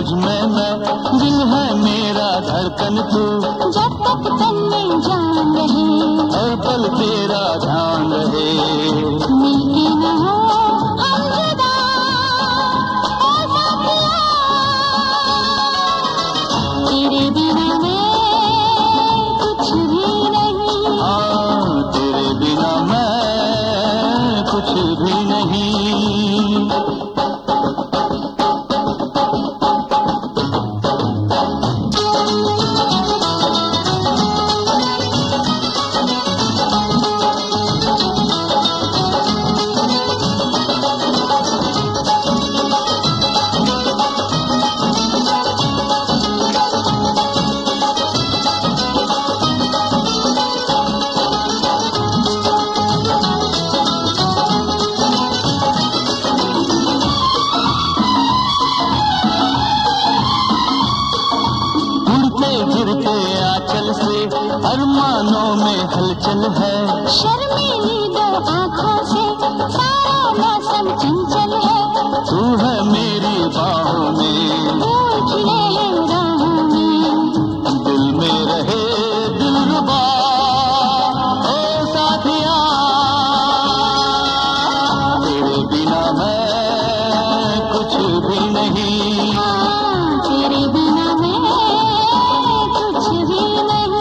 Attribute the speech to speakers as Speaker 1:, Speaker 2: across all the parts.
Speaker 1: तुझ में मैं, दिल है मेरा धड़कन तू,
Speaker 2: जब तक तन में जान रहे,
Speaker 1: हर पल तेरा ध्यान रहे।
Speaker 2: मिलके न हो हम जुदा, ओ साथिया, तेरे बिना मैं कुछ भी नहीं।
Speaker 1: हाँ, तेरे बिना मैं कुछ भी नहीं। गिरते आंचल से अरमानों में हलचल है,
Speaker 2: शर्मीली दो आँखों से सारा मौसम चंचल है।
Speaker 1: तू है मेरी बाहों में,
Speaker 2: पूछ ले राहों में,
Speaker 1: दिल में रहे दिलरुबा, ओ साथिया, तेरे बिना मैं कुछ भी नहीं।
Speaker 2: हाँ, तेरे बिना मैं कुछ भी नहीं।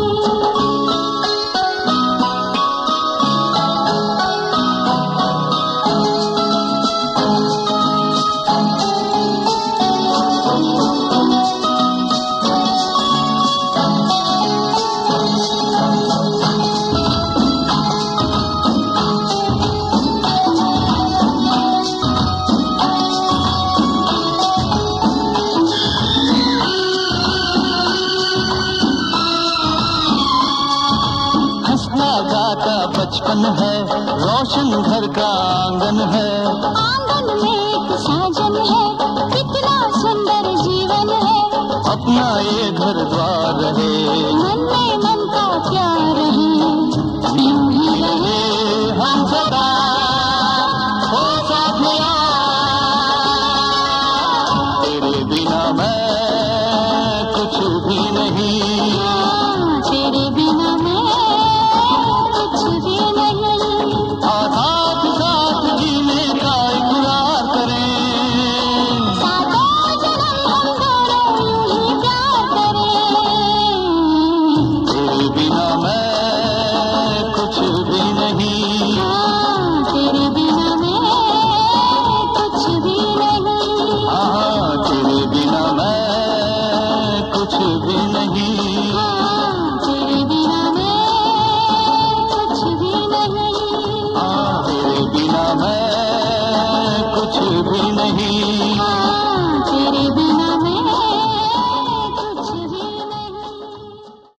Speaker 1: गाता बचपन है, रोशन घर का आंगन है,
Speaker 2: आंगन में एक साजन है, कितना सुंदर जीवन है।
Speaker 1: अपना ये घर द्वार रहे,